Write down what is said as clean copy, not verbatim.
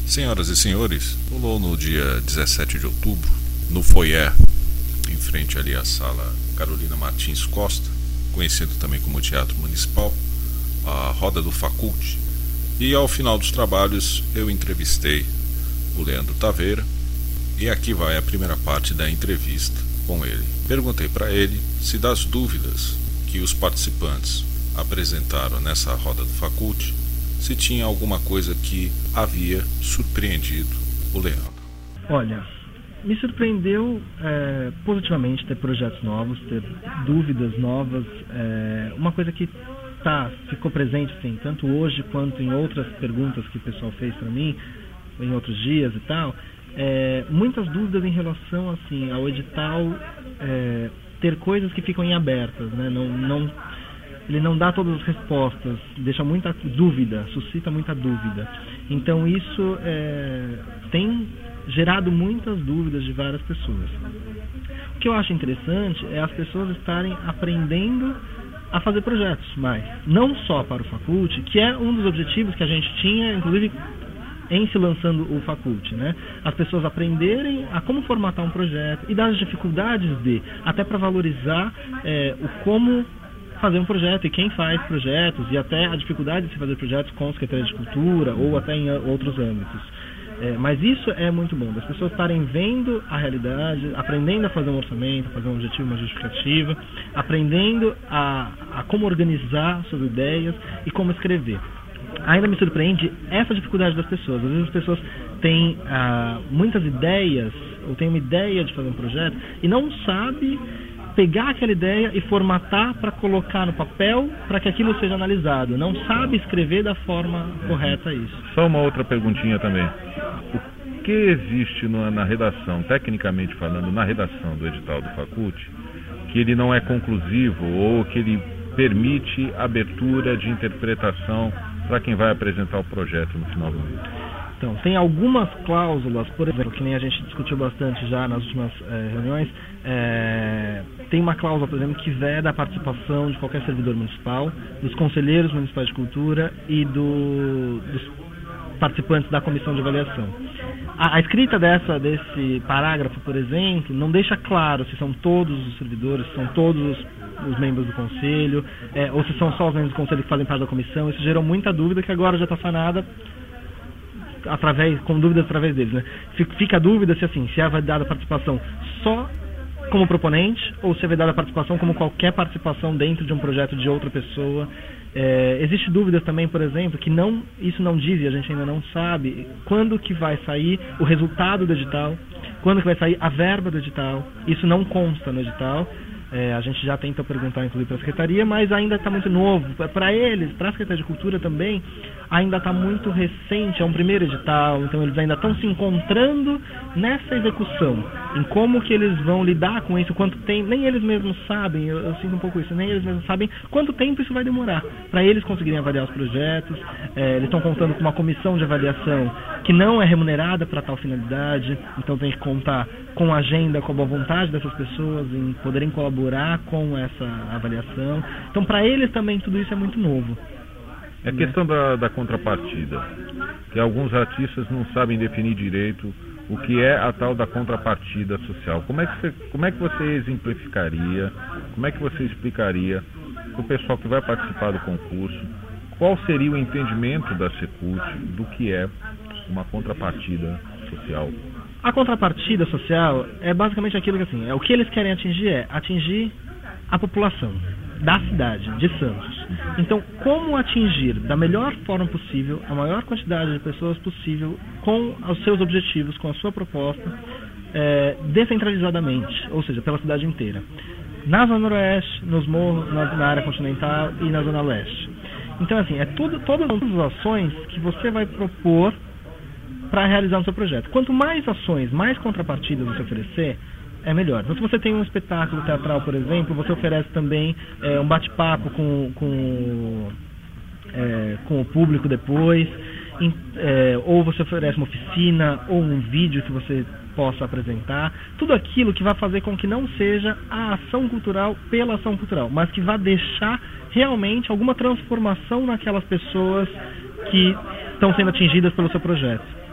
Senhoras e senhores, rolou no dia 17 de outubro, no foyer, em frente ali à sala Carolina Martins Costa, conhecido também como Teatro Municipal, a Roda do Faculte. E ao final dos trabalhos eu entrevistei o Leandro Taveira, e aqui vai a primeira parte da entrevista com ele. Perguntei para ele se das dúvidas que os participantes apresentaram nessa Roda do Faculte, se tinha alguma coisa que havia surpreendido o Leandro. Olha, me surpreendeu positivamente ter projetos novos, ter dúvidas novas. Uma coisa que ficou presente assim, tanto hoje quanto em outras perguntas que o pessoal fez para mim, em outros dias e tal, muitas dúvidas em relação assim, ao edital ter coisas que ficam em abertas, né? Ele não dá todas as respostas, deixa muita dúvida, suscita muita dúvida. Então isso tem gerado muitas dúvidas de várias pessoas. O que eu acho interessante é as pessoas estarem aprendendo a fazer projetos mais, não só para o Faculte, que é um dos objetivos que a gente tinha, inclusive em se lançando o Faculte, né? As pessoas aprenderem a como formatar um projeto e das dificuldades até para valorizar o como fazer um projeto e quem faz projetos e até a dificuldade de se fazer projetos com a Secretaria de Cultura ou até em outros âmbitos. Mas isso é muito bom, das pessoas estarem vendo a realidade, aprendendo a fazer um orçamento, a fazer um objetivo, uma justificativa, aprendendo a como organizar suas ideias e como escrever. Ainda me surpreende essa dificuldade das pessoas. Às vezes as pessoas têm muitas ideias, ou têm uma ideia de fazer um projeto e não sabe pegar aquela ideia e formatar para colocar no papel para que aquilo seja analisado. Não sabe escrever da forma correta isso. Só uma outra perguntinha também. O que existe na redação, tecnicamente falando, na redação do edital do Faculte, que ele não é conclusivo ou que ele permite abertura de interpretação para quem vai apresentar o projeto no final do mês? Então, tem algumas cláusulas, por exemplo, que nem a gente discutiu bastante já nas últimas reuniões, tem uma cláusula, por exemplo, que veda a participação de qualquer servidor municipal, dos conselheiros municipais de cultura e dos participantes da comissão de avaliação. A escrita desse parágrafo, por exemplo, não deixa claro se são todos os servidores, se são todos os membros do conselho, ou se são só os membros do conselho que fazem parte da comissão. Isso gerou muita dúvida que agora já está sanada com dúvidas através deles, né? Fica a dúvida se é validada a participação só como proponente ou se é validada a participação como qualquer participação dentro de um projeto de outra pessoa. Existe dúvidas também, por exemplo, que isso não diz e a gente ainda não sabe quando que vai sair o resultado do edital, quando que vai sair a verba do edital. Isso não consta no edital. A gente já tenta perguntar, inclusive, para a Secretaria, mas ainda está muito novo. Para eles, para a Secretaria de Cultura também, ainda está muito recente, é um primeiro edital, então eles ainda estão se encontrando nessa execução, em como que eles vão lidar com isso, quanto tempo, nem eles mesmos sabem, eu sinto um pouco isso, nem eles mesmos sabem quanto tempo isso vai demorar, para eles conseguirem avaliar os projetos. Eles estão contando com uma comissão de avaliação que não é remunerada para tal finalidade, então tem que contar com a agenda, com a boa vontade dessas pessoas em poderem colaborar com essa avaliação. Então, para eles também tudo isso é muito novo. É a questão da contrapartida, que alguns artistas não sabem definir direito o que é a tal da contrapartida social. Como é que você exemplificaria, como é que você explicaria para o pessoal que vai participar do concurso, qual seria o entendimento da Secult do que é uma contrapartida social? A contrapartida social é basicamente aquilo que assim, o que eles querem atingir a população da cidade de Santos. Então, como atingir da melhor forma possível a maior quantidade de pessoas possível com os seus objetivos, com a sua proposta, descentralizadamente, ou seja, pela cidade inteira. Na Zona Noroeste, nos morros, na área continental e na Zona Leste. Então, assim, todas as ações que você vai propor para realizar o seu projeto. Quanto mais ações, mais contrapartidas você oferecer, é melhor. Então, se você tem um espetáculo teatral, por exemplo, você oferece também um bate-papo com o público depois, ou você oferece uma oficina ou um vídeo que você possa apresentar. Tudo aquilo que vai fazer com que não seja a ação cultural pela ação cultural, mas que vai deixar realmente alguma transformação naquelas pessoas que estão sendo atingidas pelo seu projeto.